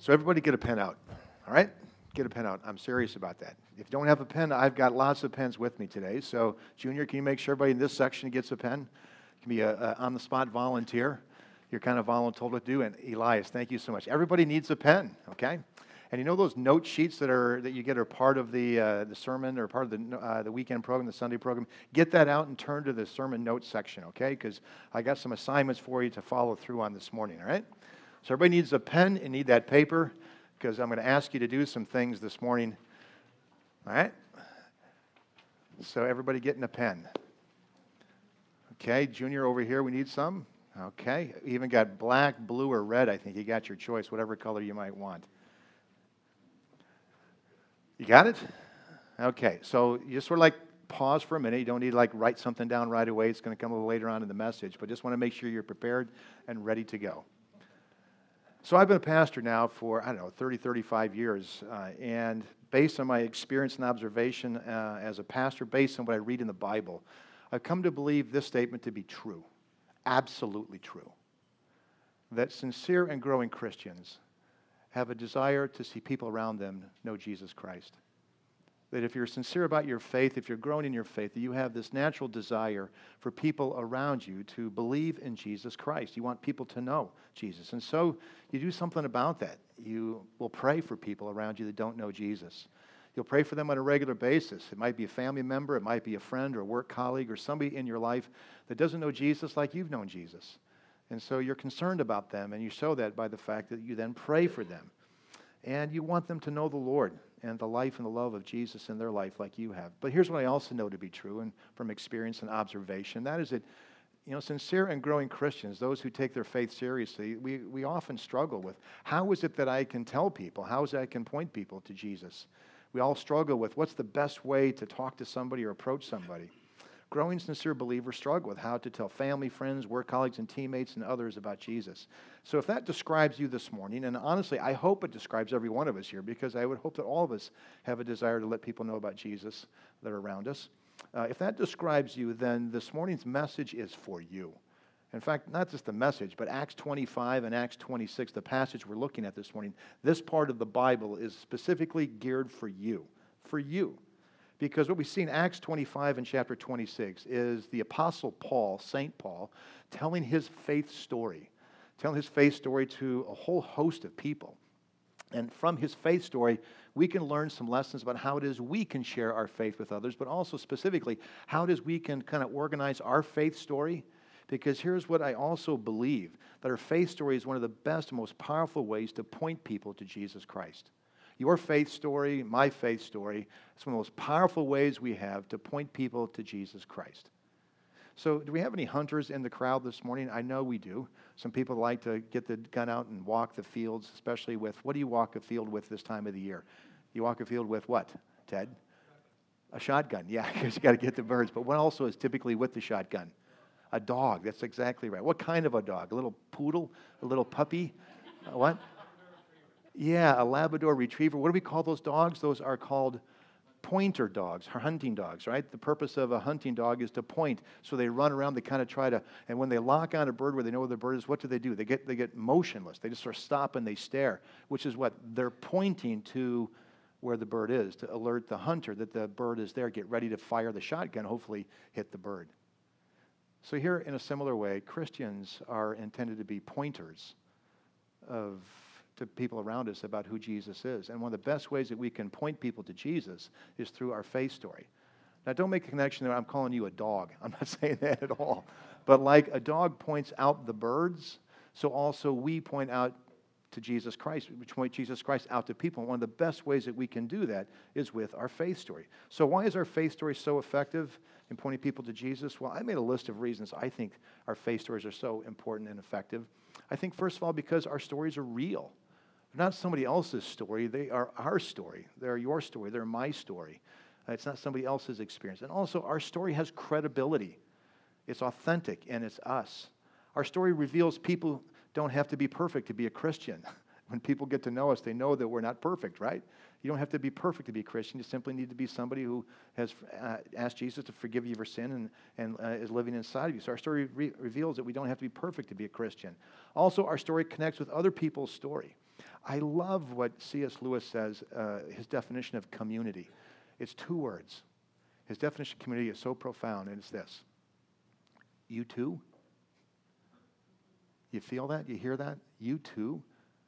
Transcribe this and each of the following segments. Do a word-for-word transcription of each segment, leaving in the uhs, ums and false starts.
So everybody get a pen out, all right? Get a pen out. I'm serious about that. If you don't have a pen, I've got lots of pens with me today. So, Junior, can you make sure everybody in this section gets a pen? You can be a, a on-the-spot volunteer. You're kind of voluntold to do. And Elias, thank you so much. Everybody needs a pen, okay? And you know those note sheets that are that you get are part of the uh, the sermon or part of the uh, the weekend program, the Sunday program? Get that out and turn to the sermon notes section, okay? Because I got some assignments for you to follow through on this morning, all right? So everybody needs a pen and need that paper because I'm going to ask you to do some things this morning, all right? So everybody getting a pen. Okay, Junior over here, we need some. Okay, even got black, blue, or red, I think. You got your choice, whatever color you might want. You got it? Okay, so you just sort of like pause for a minute. You don't need to like write something down right away. It's going to come a little later on in the message, but just want to make sure you're prepared and ready to go. So I've been a pastor now for, I don't know, thirty, thirty-five years, uh, and based on my experience and observation uh, as a pastor, based on what I read in the Bible, I've come to believe this statement to be true, absolutely true, that sincere and growing Christians have a desire to see people around them know Jesus Christ. That if you're sincere about your faith, if you're growing in your faith, that you have this natural desire for people around you to believe in Jesus Christ. You want people to know Jesus. And so you do something about that. You will pray for people around you that don't know Jesus. You'll pray for them on a regular basis. It might be a family member, it might be a friend or a work colleague or somebody in your life that doesn't know Jesus like you've known Jesus. And so you're concerned about them, and you show that by the fact that you then pray for them. And you want them to know the Lord and the life and the love of Jesus in their life like you have. But here's what I also know to be true, and from experience and observation, that is that, you know, sincere and growing Christians, those who take their faith seriously, we, we often struggle with, how is it that I can tell people? How is it I can point people to Jesus? We all struggle with, what's the best way to talk to somebody or approach somebody? Growing sincere believers struggle with how to tell family, friends, work colleagues, and teammates and others about Jesus. So if that describes you this morning, and honestly, I hope it describes every one of us here, because I would hope that all of us have a desire to let people know about Jesus that are around us. Uh, if that describes you, then this morning's message is for you. In fact, not just the message, but Acts twenty-five and Acts twenty-six, the passage we're looking at this morning, this part of the Bible is specifically geared for you, for you. Because what we see in Acts twenty-five and chapter twenty-six is the Apostle Paul, Saint Paul, telling his faith story, telling his faith story to a whole host of people. And from his faith story, we can learn some lessons about how it is we can share our faith with others, but also specifically how it is we can kind of organize our faith story. Because here's what I also believe, that our faith story is one of the best and most powerful ways to point people to Jesus Christ. Your faith story, my faith story, it's one of the most powerful ways we have to point people to Jesus Christ. So do we have any hunters in the crowd this morning? I know we do. Some people like to get the gun out and walk the fields, especially with, what do you walk a field with this time of the year? You walk a field with what, Ted? A shotgun, yeah, because you got to get the birds. But what also is typically with the shotgun? A dog, that's exactly right. What kind of a dog? A little poodle? A little puppy? Uh, what? Yeah, a Labrador Retriever. What do we call those dogs? Those are called pointer dogs, or hunting dogs, right? The purpose of a hunting dog is to point. So they run around, they kind of try to, and when they lock on a bird where they know where the bird is, what do they do? They get they get motionless. They just sort of stop and they stare, which is what? They're pointing to where the bird is, to alert the hunter that the bird is there, get ready to fire the shotgun, hopefully hit the bird. So here, in a similar way, Christians are intended to be pointers of to people around us about who Jesus is. And one of the best ways that we can point people to Jesus is through our faith story. Now, don't make a connection that I'm calling you a dog. I'm not saying that at all. But like a dog points out the birds, so also we point out to Jesus Christ, we point Jesus Christ out to people. And one of the best ways that we can do that is with our faith story. So why is our faith story so effective in pointing people to Jesus? Well, I made a list of reasons I think our faith stories are so important and effective. I think, first of all, because our stories are real. They're not somebody else's story. They are our story. They're your story. They're my story. Uh, it's not somebody else's experience. And also, our story has credibility. It's authentic, and it's us. Our story reveals people don't have to be perfect to be a Christian. When people get to know us, they know that we're not perfect, right? You don't have to be perfect to be a Christian. You simply need to be somebody who has uh, asked Jesus to forgive you of your sin and, and uh, is living inside of you. So our story re- reveals that we don't have to be perfect to be a Christian. Also, our story connects with other people's story. I love what C S Lewis says, uh, his definition of community. It's two words. His definition of community is so profound, and it's this. You too? You feel that? You hear that? You too?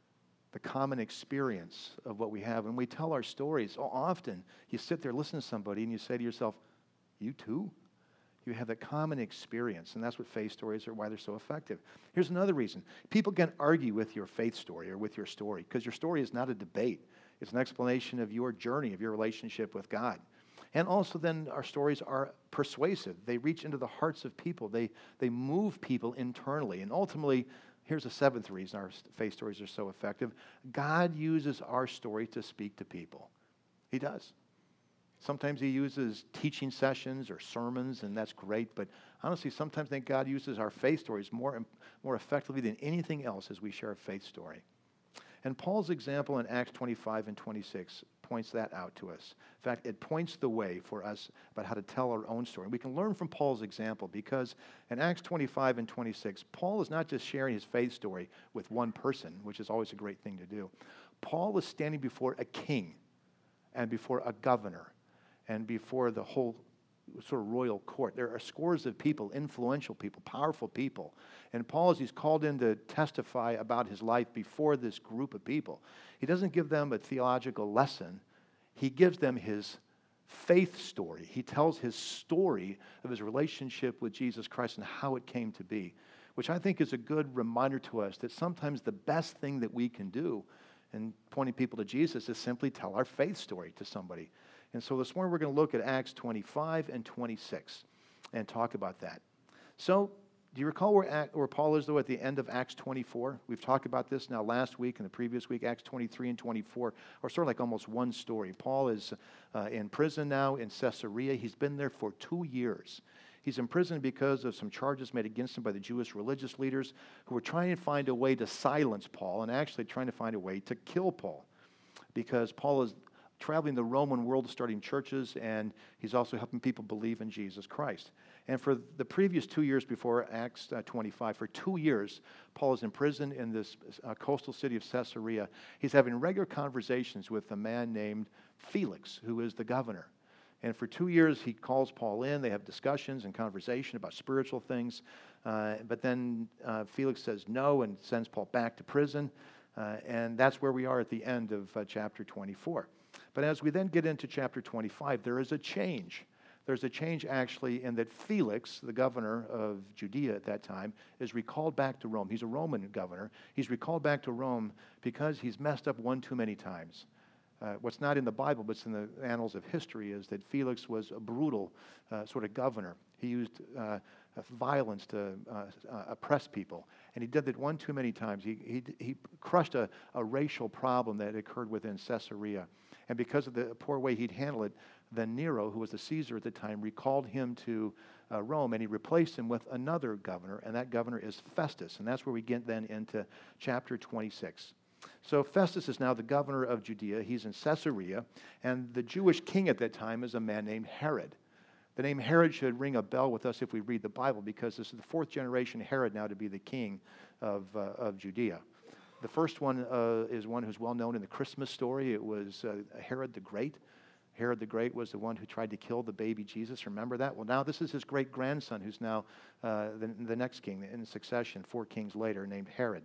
The common experience of what we have. When we tell our stories, so often you sit there, listen to somebody, and you say to yourself, you too? You have that common experience, and that's what faith stories are, why they're so effective. Here's another reason. People can argue with your faith story or with your story because your story is not a debate. It's an explanation of your journey, of your relationship with God. And also then our stories are persuasive. They reach into the hearts of people. They, they move people internally. And ultimately, here's a seventh reason our faith stories are so effective. God uses our story to speak to people. He does. Sometimes he uses teaching sessions or sermons, and that's great. But honestly, sometimes I think God uses our faith stories more, more effectively than anything else as we share a faith story. And Paul's example in Acts twenty-five and twenty-six points that out to us. In fact, it points the way for us about how to tell our own story. We can learn from Paul's example because in Acts twenty-five and twenty-six, Paul is not just sharing his faith story with one person, which is always a great thing to do. Paul is standing before a king and before a governor and before the whole sort of royal court. There are scores of people, influential people, powerful people. And Paul, as he's called in to testify about his life before this group of people, he doesn't give them a theological lesson. He gives them his faith story. He tells his story of his relationship with Jesus Christ and how it came to be, which I think is a good reminder to us that sometimes the best thing that we can do in pointing people to Jesus is simply tell our faith story to somebody. And so this morning we're going to look at Acts twenty-five and twenty-six and talk about that. So do you recall where, where Paul is, though, at the end of Acts twenty-four? We've talked about this now last week and the previous week. Acts twenty-three and twenty-four are sort of like almost one story. Paul is uh, in prison now in Caesarea. He's been there for two years. He's in prison because of some charges made against him by the Jewish religious leaders who were trying to find a way to silence Paul and actually trying to find a way to kill Paul, because Paul is traveling the Roman world, starting churches, and he's also helping people believe in Jesus Christ. And for the previous two years before Acts uh, twenty-five, for two years, Paul is in prison in this uh, coastal city of Caesarea. He's having regular conversations with a man named Felix, who is the governor. And for two years, he calls Paul in. They have discussions and conversation about spiritual things. Uh, but then uh, Felix says no and sends Paul back to prison. Uh, and that's where we are at the end of uh, chapter twenty-four. But as we then get into chapter twenty-five, there is a change. There's a change actually in that Felix, the governor of Judea at that time, is recalled back to Rome. He's a Roman governor. He's recalled back to Rome because he's messed up one too many times. Uh, what's not in the Bible, but it's in the annals of history, is that Felix was a brutal uh, sort of governor. He used uh, violence to uh, uh, oppress people, and he did that one too many times. He he, he crushed a, a racial problem that occurred within Caesarea, and because of the poor way he'd handle it, then Nero, who was the Caesar at the time, recalled him to uh, Rome, and he replaced him with another governor, and that governor is Festus, and that's where we get then into chapter twenty-six. So Festus is now the governor of Judea. He's in Caesarea, and the Jewish king at that time is a man named Herod. The name Herod should ring a bell with us if we read the Bible, because this is the fourth generation Herod now to be the king of, uh, of Judea. The first one uh, is one who's well known in the Christmas story. It was uh, Herod the Great. Herod the Great was the one who tried to kill the baby Jesus. Remember that? Well, now this is his great-grandson who's now uh, the, the next king in succession, four kings later, named Herod.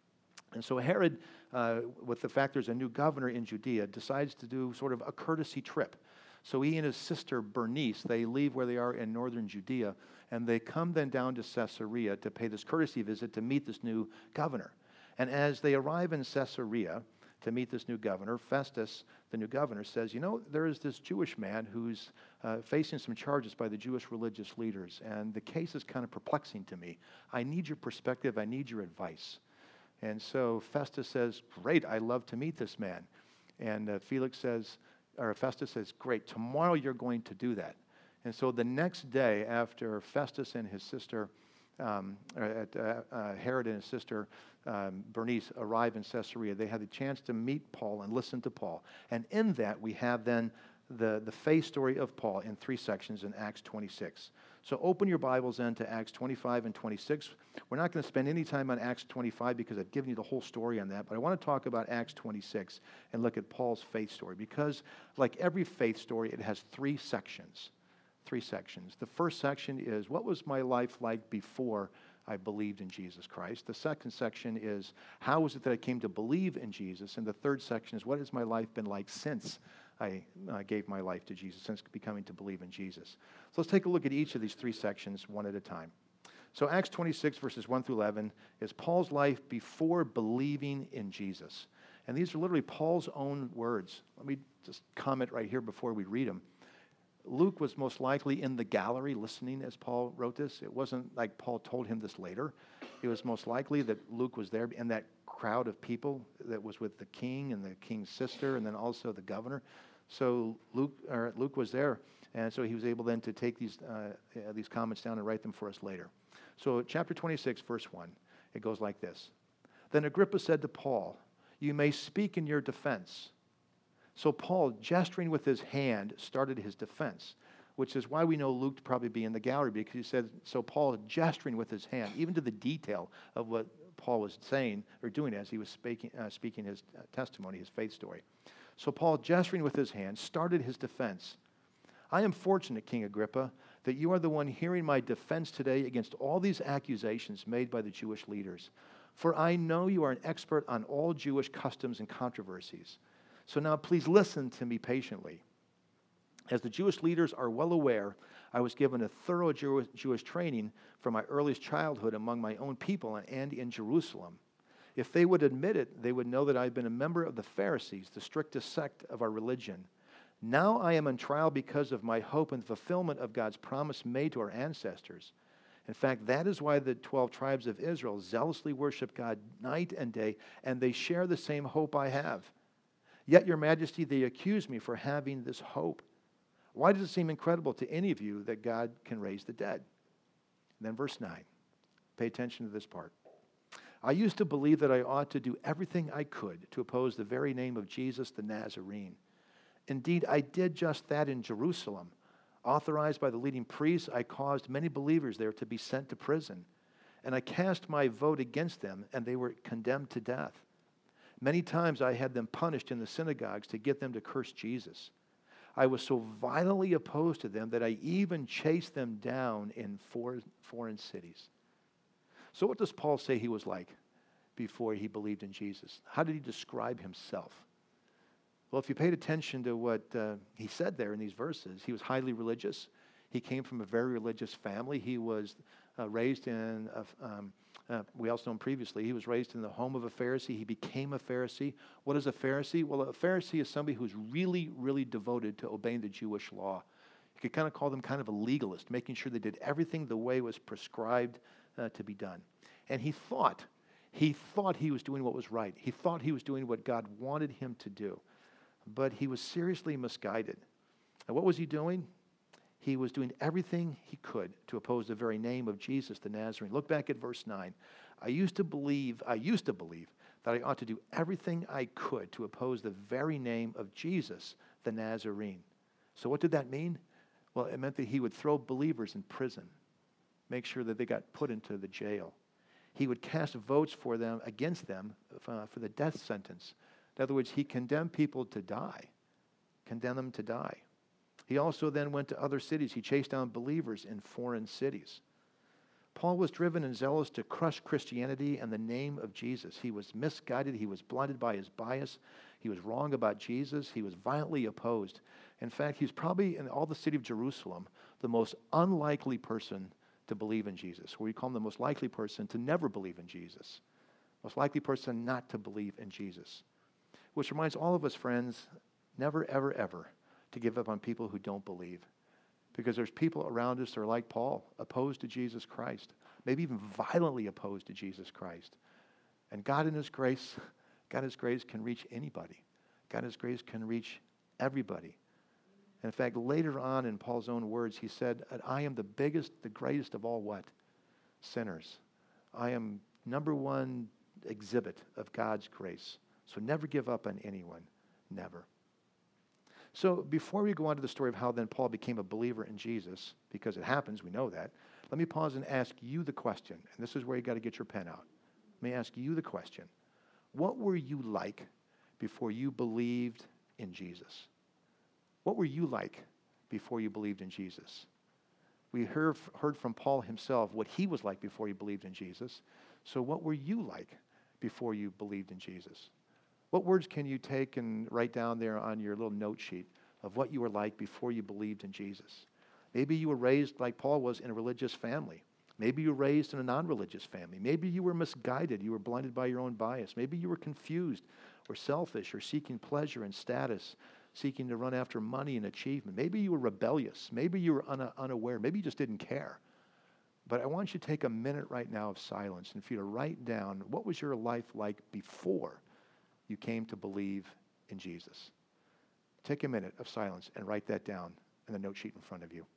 And so Herod, uh, with the fact there's a new governor in Judea, decides to do sort of a courtesy trip. So he and his sister Bernice, they leave where they are in northern Judea, and they come then down to Caesarea to pay this courtesy visit to meet this new governor. And as they arrive in Caesarea to meet this new governor, Festus, the new governor, says, you know, there is this Jewish man who's uh, facing some charges by the Jewish religious leaders, and the case is kind of perplexing to me. I need your perspective. I need your advice. And so Festus says, great, I love to meet this man. And uh, Felix says, or Festus says, great, tomorrow you're going to do that. And so the next day, after Festus and his sister, um, at, uh, uh, Herod and his sister um, Bernice arrive in Caesarea, they had the chance to meet Paul and listen to Paul. And in that, we have then the, the faith story of Paul in three sections in Acts twenty-six. So open your Bibles then to Acts twenty-five and twenty-six. We're not going to spend any time on Acts twenty-five because I've given you the whole story on that, but I want to talk about Acts twenty-six and look at Paul's faith story because, like every faith story, it has three sections. Three sections. The first section is, what was my life like before I believed in Jesus Christ? The second section is, how was it that I came to believe in Jesus? And the third section is, what has my life been like since I uh, gave my life to Jesus, since becoming to believe in Jesus? So let's take a look at each of these three sections one at a time. So Acts twenty-six, verses one through eleven, is Paul's life before believing in Jesus. And these are literally Paul's own words. Let me just comment right here before we read them. Luke was most likely in the gallery listening as Paul wrote this. It wasn't like Paul told him this later. It was most likely that Luke was there in that crowd of people that was with the king and the king's sister and then also the governor. So Luke, or Luke was there, and so he was able then to take these, uh, these comments down and write them for us later. So chapter twenty-six, verse one, it goes like this. Then Agrippa said to Paul, "You may speak in your defense." So Paul, gesturing with his hand, started his defense, which is why we know Luke to probably be in the gallery, because he said, so Paul gesturing with his hand, even to the detail of what Paul was saying or doing as he was speaking, uh, speaking his uh, testimony, his faith story. So Paul, gesturing with his hand, started his defense. "I am fortunate, King Agrippa, that you are the one hearing my defense today against all these accusations made by the Jewish leaders. For I know you are an expert on all Jewish customs and controversies. So now please listen to me patiently. As the Jewish leaders are well aware, I was given a thorough Jewish, Jewish training from my earliest childhood among my own people and in Jerusalem. If they would admit it, they would know that I've been a member of the Pharisees, the strictest sect of our religion. Now I am on trial because of my hope and fulfillment of God's promise made to our ancestors. In fact, that is why the twelve tribes of Israel zealously worship God night and day, and they share the same hope I have. Yet, Your Majesty, they accuse me for having this hope. Why does it seem incredible to any of you that God can raise the dead?" And then verse nine. Pay attention to this part. "I used to believe that I ought to do everything I could to oppose the very name of Jesus the Nazarene. Indeed, I did just that in Jerusalem. Authorized by the leading priests, I caused many believers there to be sent to prison. And I cast my vote against them, and they were condemned to death. Many times I had them punished in the synagogues to get them to curse Jesus. I was so violently opposed to them that I even chased them down in foreign, foreign cities." So what does Paul say he was like before he believed in Jesus? How did he describe himself? Well, if you paid attention to what uh, he said there in these verses, he was highly religious. He came from a very religious family. He was uh, raised in, a, um, uh, we also know him previously, he was raised in the home of a Pharisee. He became a Pharisee. What is a Pharisee? Well, a Pharisee is somebody who's really, really devoted to obeying the Jewish law. You could kind of call them kind of a legalist, making sure they did everything the way it was prescribed uh, to be done. And he thought, he thought he was doing what was right. He thought he was doing what God wanted him to do. But he was seriously misguided. And what was he doing? He was doing everything he could to oppose the very name of Jesus the Nazarene. Look back at verse nine. I used to believe, I used to believe that I ought to do everything I could to oppose the very name of Jesus the Nazarene. So what did that mean? Well, it meant that he would throw believers in prison, make sure that they got put into the jail. He would cast votes for them, against them, uh, for the death sentence. In other words, he condemned people to die, condemned them to die. He also then went to other cities. He chased down believers in foreign cities. Paul was driven and zealous to crush Christianity and the name of Jesus. He was misguided. He was blinded by his bias. He was wrong about Jesus. He was violently opposed. In fact, he's probably, in all the city of Jerusalem, the most unlikely person to believe in Jesus. Or we call him the most likely person to never believe in Jesus. Most likely person not to believe in Jesus. Which reminds all of us, friends, never, ever, ever to give up on people who don't believe. Because there's people around us that are like Paul, opposed to Jesus Christ. Maybe even violently opposed to Jesus Christ. And God in His grace, God in His grace can reach anybody. God in His grace can reach everybody. And in fact, later on in Paul's own words, he said, I am the biggest, the greatest of all what? Sinners. I am number one exhibit of God's grace. So never give up on anyone. Never. So before we go on to the story of how then Paul became a believer in Jesus, because it happens, we know that, let me pause and ask you the question, and this is where you got to get your pen out. Let me ask you the question. What were you like before you believed in Jesus? What were you like before you believed in Jesus? We heard, heard from Paul himself what he was like before he believed in Jesus. So what were you like before you believed in Jesus? What words can you take and write down there on your little note sheet of what you were like before you believed in Jesus? Maybe you were raised like Paul was in a religious family. Maybe you were raised in a non-religious family. Maybe you were misguided. You were blinded by your own bias. Maybe you were confused or selfish or seeking pleasure and status, seeking to run after money and achievement. Maybe you were rebellious. Maybe you were una- unaware. Maybe you just didn't care. But I want you to take a minute right now of silence and for you to write down what was your life like before you came to believe in Jesus. Take a minute of silence and write that down in the note sheet in front of you.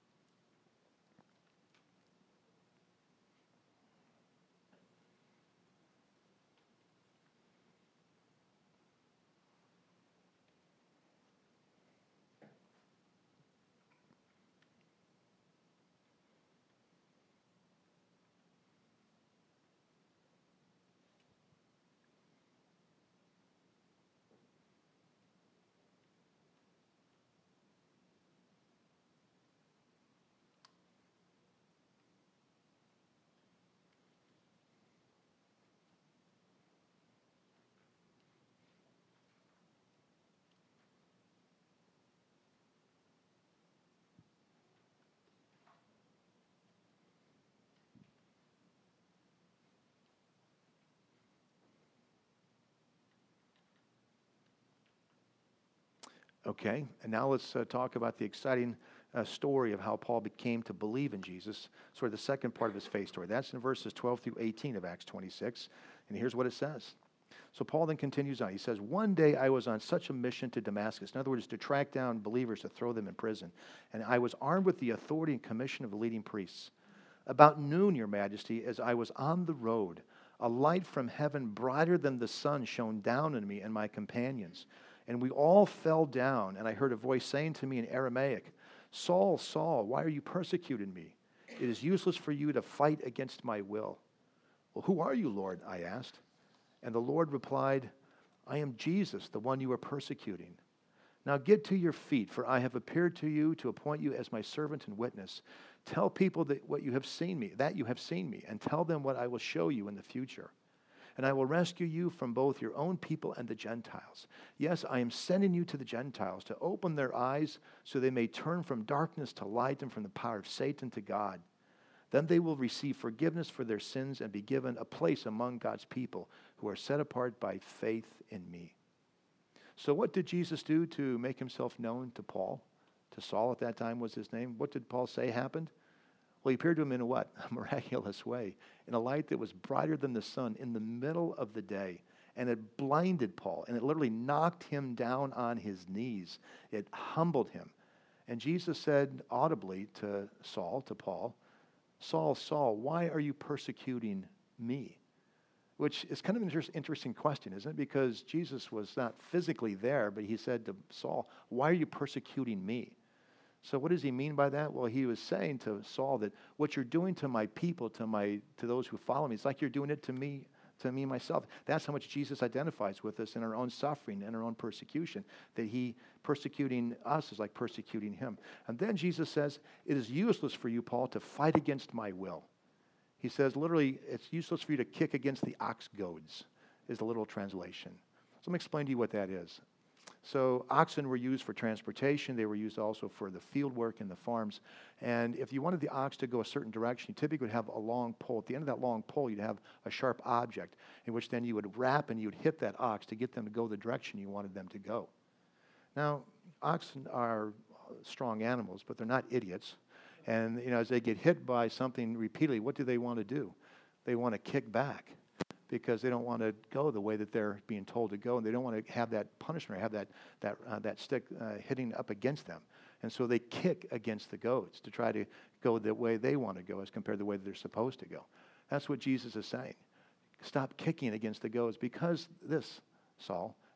Okay, and now let's uh, talk about the exciting uh, story of how Paul became to believe in Jesus, sort of the second part of his faith story. That's in verses twelve through eighteen of Acts twenty-six, and here's what it says. So Paul then continues on. He says, one day I was on such a mission to Damascus, in other words, to track down believers to throw them in prison, and I was armed with the authority and commission of the leading priests. About noon, Your Majesty, as I was on the road, a light from heaven brighter than the sun shone down on me and my companions. And we all fell down, and I heard a voice saying to me in Aramaic, Saul, Saul, why are you persecuting me? It is useless for you to fight against my will. Well, who are you, Lord? I asked. And the Lord replied, I am Jesus, the one you are persecuting. Now get to your feet, for I have appeared to you to appoint you as my servant and witness. Tell people that what you have seen me, that you have seen me, and tell them what I will show you in the future. And I will rescue you from both your own people and the Gentiles. Yes, I am sending you to the Gentiles to open their eyes so they may turn from darkness to light and from the power of Satan to God. Then they will receive forgiveness for their sins and be given a place among God's people who are set apart by faith in me. So what did Jesus do to make himself known to Paul? To Saul at that time was his name. What did Paul say happened? Well, he appeared to him in a what? A miraculous way. In a light that was brighter than the sun in the middle of the day. And it blinded Paul. And it literally knocked him down on his knees. It humbled him. And Jesus said audibly to Saul, to Paul, Saul, Saul, why are you persecuting me? Which is kind of an inter- interesting question, isn't it? Because Jesus was not physically there, but he said to Saul, why are you persecuting me? So what does he mean by that? Well, he was saying to Saul that what you're doing to my people, to my to those who follow me, it's like you're doing it to me, to me myself. That's how much Jesus identifies with us in our own suffering and our own persecution. That he persecuting us is like persecuting him. And then Jesus says, it is useless for you, Paul, to fight against my will. He says, literally, it's useless for you to kick against the ox goads, is the literal translation. So let me explain to you what that is. So oxen were used for transportation. They were used also for the field work in the farms. And if you wanted the ox to go a certain direction, you typically would have a long pole. At the end of that long pole, you'd have a sharp object in which then you would wrap and you would hit that ox to get them to go the direction you wanted them to go. Now, oxen are strong animals, but they're not idiots. And, you know, as they get hit by something repeatedly, what do they want to do? They want to kick back because they don't want to go the way that they're being told to go, and they don't want to have that punishment or have that that uh, that stick uh, hitting up against them. And so they kick against the goats to try to go the way they want to go as compared to the way that they're supposed to go. That's what Jesus is saying. Stop kicking against the goats because this, Saul,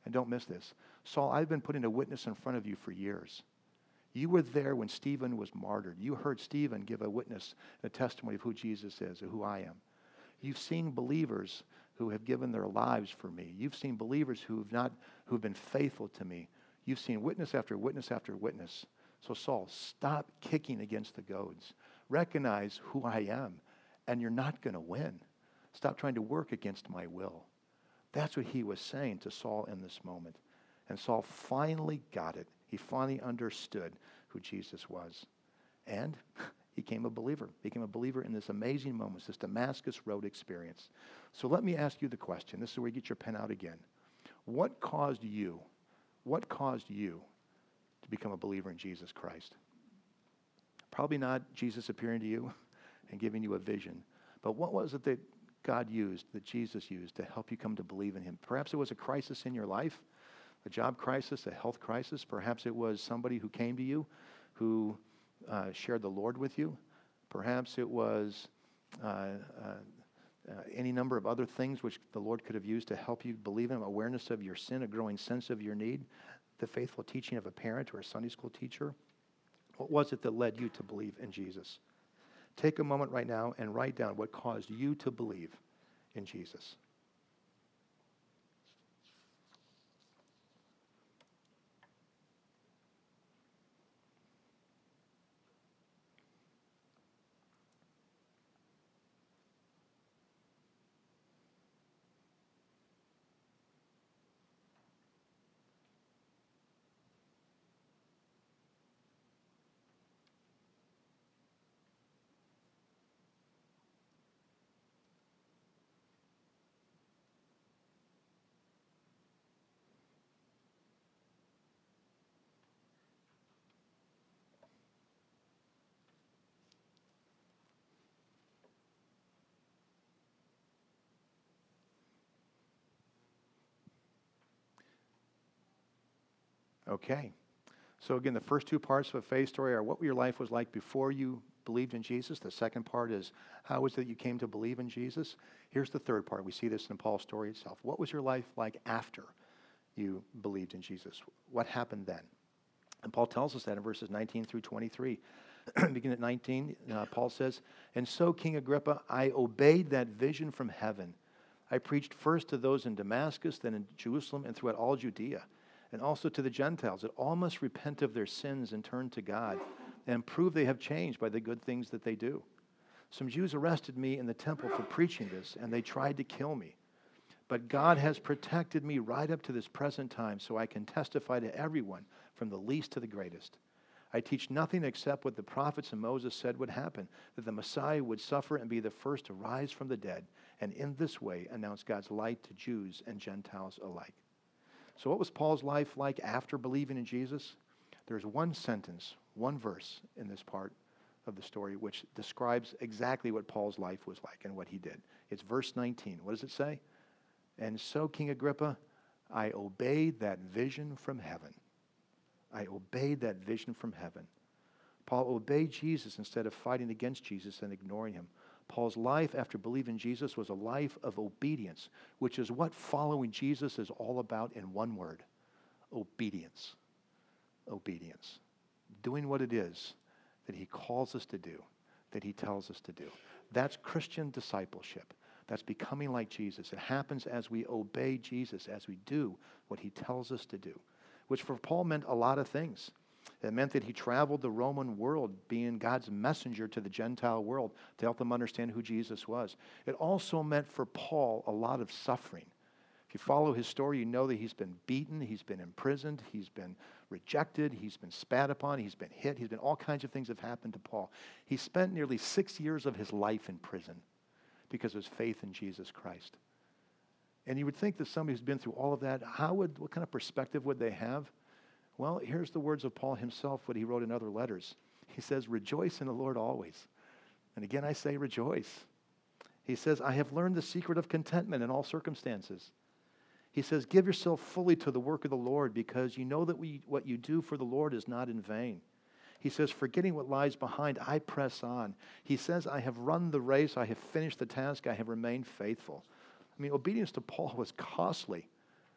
And don't miss this. Saul, I've been putting a witness in front of you for years. You were there when Stephen was martyred. You heard Stephen give a witness, a testimony of who Jesus is, or who I am. You've seen believers who have given their lives for me. You've seen believers who have not, who have been faithful to me. You've seen witness after witness after witness. So Saul, stop kicking against the goads. Recognize who I am, and you're not going to win. Stop trying to work against my will. That's what he was saying to Saul in this moment. And Saul finally got it. He finally understood who Jesus was. And he became a believer. He became a believer in this amazing moment, this Damascus Road experience. So let me ask you the question. This is where you get your pen out again. What caused you, what caused you to become a believer in Jesus Christ? Probably not Jesus appearing to you and giving you a vision. But what was it that God used, that Jesus used to help you come to believe in him? Perhaps it was a crisis in your life, a job crisis, a health crisis. Perhaps it was somebody who came to you who uh, shared the Lord with you. Perhaps it was uh, uh, uh, any number of other things which the Lord could have used to help you believe in him. Awareness of your sin, a growing sense of your need, the faithful teaching of a parent or a Sunday school teacher. What was it that led you to believe in Jesus? Take a moment right now and write down what caused you to believe in Jesus. Okay. So again, the first two parts of a faith story are what your life was like before you believed in Jesus. The second part is how was it that you came to believe in Jesus? Here's the third part. We see this in Paul's story itself. What was your life like after you believed in Jesus? What happened then? And Paul tells us that in verses nineteen through twenty-three. Beginning at nineteen, uh, Paul says, "And so, King Agrippa, I obeyed that vision from heaven. I preached first to those in Damascus, then in Jerusalem, and throughout all Judea, and also to the Gentiles, that all must repent of their sins and turn to God, and prove they have changed by the good things that they do. Some Jews arrested me in the temple for preaching this, and they tried to kill me. But God has protected me right up to this present time, so I can testify to everyone, from the least to the greatest. I teach nothing except what the prophets and Moses said would happen, that the Messiah would suffer and be the first to rise from the dead, and in this way announce God's light to Jews and Gentiles alike." So what was Paul's life like after believing in Jesus? There's one sentence, one verse in this part of the story which describes exactly what Paul's life was like and what he did. It's verse nineteen. What does it say? "And so, King Agrippa, I obeyed that vision from heaven." I obeyed that vision from heaven. Paul obeyed Jesus instead of fighting against Jesus and ignoring him. Paul's life after believing Jesus was a life of obedience, which is what following Jesus is all about in one word: obedience. Obedience. Doing what it is that he calls us to do, that he tells us to do. That's Christian discipleship. That's becoming like Jesus. It happens as we obey Jesus, as we do what he tells us to do, which for Paul meant a lot of things. It meant that he traveled the Roman world, being God's messenger to the Gentile world to help them understand who Jesus was. It also meant for Paul a lot of suffering. If you follow his story, you know that he's been beaten, he's been imprisoned, he's been rejected, he's been spat upon, he's been hit, he's been all kinds of things have happened to Paul. He spent nearly six years of his life in prison because of his faith in Jesus Christ. And you would think that somebody who's been through all of that, how would, what kind of perspective would they have? Well, here's the words of Paul himself, what he wrote in other letters. He says, "Rejoice in the Lord always." And again, I say rejoice. He says, "I have learned the secret of contentment in all circumstances." He says, "Give yourself fully to the work of the Lord, because you know that we, what you do for the Lord is not in vain." He says, "Forgetting what lies behind, I press on." He says, "I have run the race, I have finished the task, I have remained faithful." I mean, obedience to Paul was costly.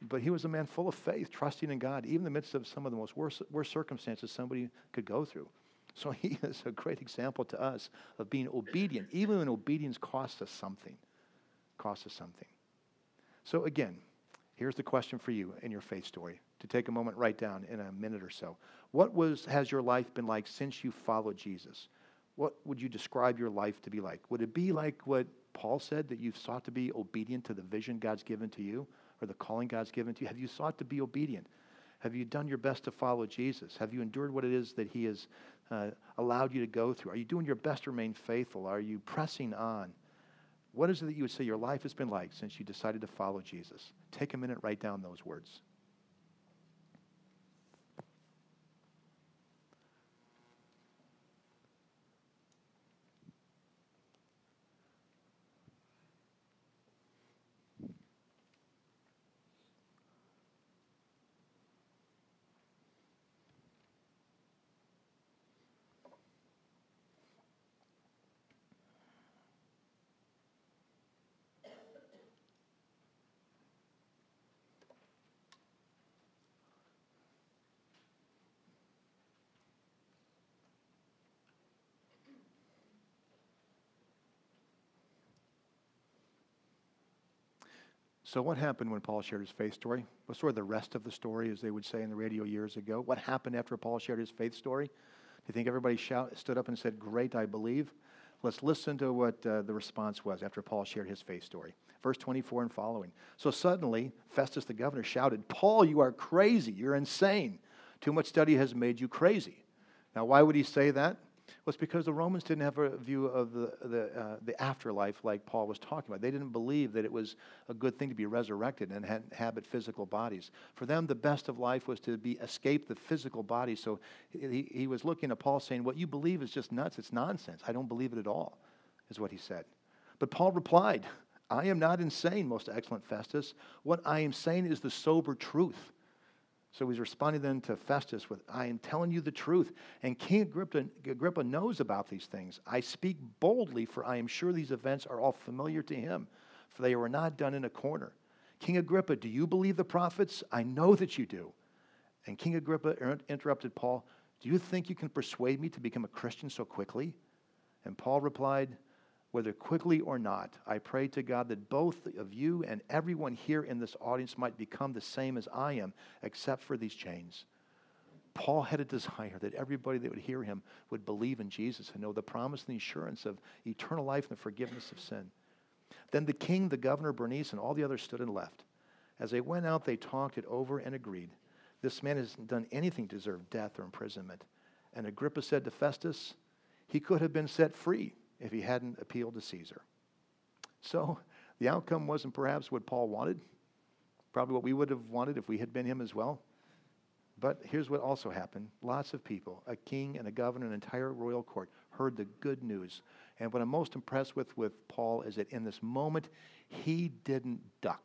But he was a man full of faith, trusting in God, even in the midst of some of the most worst, worst circumstances somebody could go through. So he is a great example to us of being obedient, even when obedience costs us something. Costs us something. So again, here's the question for you in your faith story, to take a moment, write down in a minute or so. What was has your life been like since you followed Jesus? What would you describe your life to be like? Would it be like what Paul said, that you've sought to be obedient to the vision God's given to you, or the calling God's given to you? Have you sought to be obedient? Have you done your best to follow Jesus? Have you endured what it is that he has uh, allowed you to go through? Are you doing your best to remain faithful? Are you pressing on? What is it that you would say your life has been like since you decided to follow Jesus? Take a minute, write down those words. So what happened when Paul shared his faith story? What's sort of the rest of the story, as they would say in the radio years ago? What happened after Paul shared his faith story? Do you think everybody shout, stood up and said, "Great, I believe"? Let's listen to what uh, the response was after Paul shared his faith story. Verse twenty-four and following. So suddenly, Festus the governor shouted, "Paul, you are crazy. You're insane. Too much study has made you crazy." Now, why would he say that? Well, it's because the Romans didn't have a view of the the, uh, the afterlife like Paul was talking about. They didn't believe that it was a good thing to be resurrected and ha- inhabit physical bodies. For them, the best of life was to be escape the physical body. So he, he was looking at Paul saying, "What you believe is just nuts. It's nonsense. I don't believe it at all," is what he said. But Paul replied, "I am not insane, most excellent Festus. What I am saying is the sober truth." So he's responding then to Festus with, "I am telling you the truth. And King Agrippa, Agrippa knows about these things. I speak boldly, for I am sure these events are all familiar to him, for they were not done in a corner. King Agrippa, do you believe the prophets? I know that you do." And King Agrippa interrupted Paul, "Do you think you can persuade me to become a Christian so quickly?" And Paul replied, "Whether quickly or not, I pray to God that both of you and everyone here in this audience might become the same as I am, except for these chains." Paul had a desire that everybody that would hear him would believe in Jesus and know the promise and the assurance of eternal life and the forgiveness of sin. Then the king, the governor, Bernice, and all the others stood and left. As they went out, they talked it over and agreed, "This man hasn't done anything to deserve death or imprisonment." And Agrippa said to Festus, "He could have been set free if he hadn't appealed to Caesar." So the outcome wasn't perhaps what Paul wanted, probably what we would have wanted if we had been him as well. But here's what also happened. Lots of people, a king and a governor, an entire royal court, heard the good news. And what I'm most impressed with with Paul is that in this moment, he didn't duck.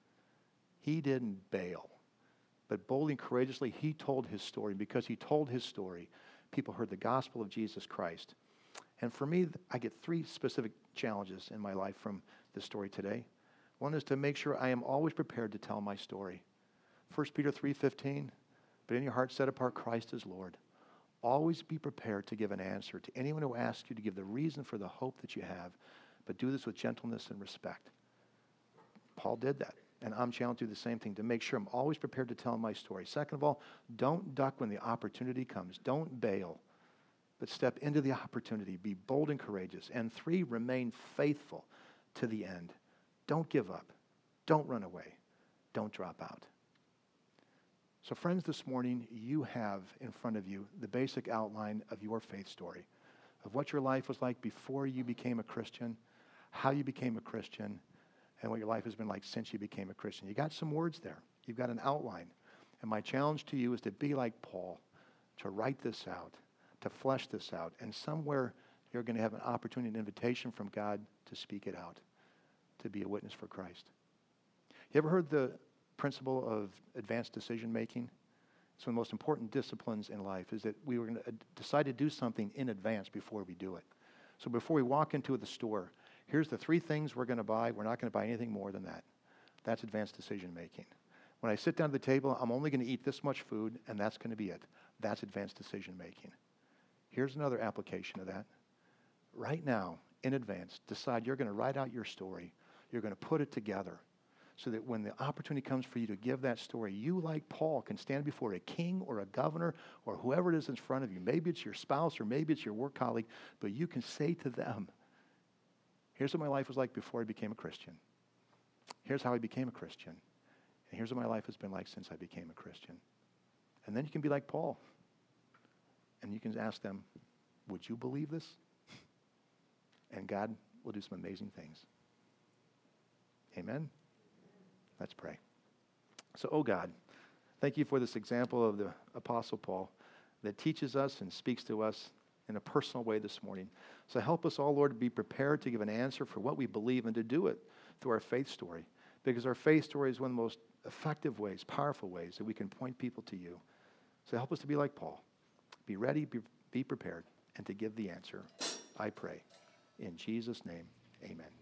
He didn't bail. But boldly and courageously, he told his story. Because he told his story, people heard the gospel of Jesus Christ. And for me, I get three specific challenges in my life from this story today. One is to make sure I am always prepared to tell my story. First Peter three fifteen, "But in your heart set apart Christ as Lord." Always be prepared to give an answer to anyone who asks you to give the reason for the hope that you have, but do this with gentleness and respect. Paul did that, and I'm challenged to do the same thing, to make sure I'm always prepared to tell my story. Second of all, don't duck when the opportunity comes. Don't bail. But step into the opportunity. Be bold and courageous. And three, remain faithful to the end. Don't give up. Don't run away. Don't drop out. So friends, this morning, you have in front of you the basic outline of your faith story, of what your life was like before you became a Christian, how you became a Christian, and what your life has been like since you became a Christian. You got some words there. You've got an outline. And my challenge to you is to be like Paul, to write this out, to flesh this out, and somewhere you're going to have an opportunity, an invitation from God to speak it out, to be a witness for Christ. You ever heard the principle of advanced decision making? It's one of the most important disciplines in life, is that we were going to decide to do something in advance before we do it. So before we walk into the store, here's the three things we're going to buy. We're not going to buy anything more than that. That's advanced decision making. When I sit down at the table, I'm only going to eat this much food, and that's going to be it. That's advanced decision making. Here's another application of that. Right now, in advance, decide you're going to write out your story. You're going to put it together so that when the opportunity comes for you to give that story, you, like Paul, can stand before a king or a governor or whoever it is in front of you. Maybe it's your spouse or maybe it's your work colleague, but you can say to them, here's what my life was like before I became a Christian. Here's how I became a Christian. And here's what my life has been like since I became a Christian. And then you can be like Paul. And you can ask them, would you believe this? And God will do some amazing things. Amen? Let's pray. So, oh God, thank you for this example of the Apostle Paul that teaches us and speaks to us in a personal way this morning. So help us all, Lord, to be prepared to give an answer for what we believe and to do it through our faith story. Because our faith story is one of the most effective ways, powerful ways that we can point people to you. So help us to be like Paul. Be ready, be, be prepared, and to give the answer. I pray. In Jesus' name, amen.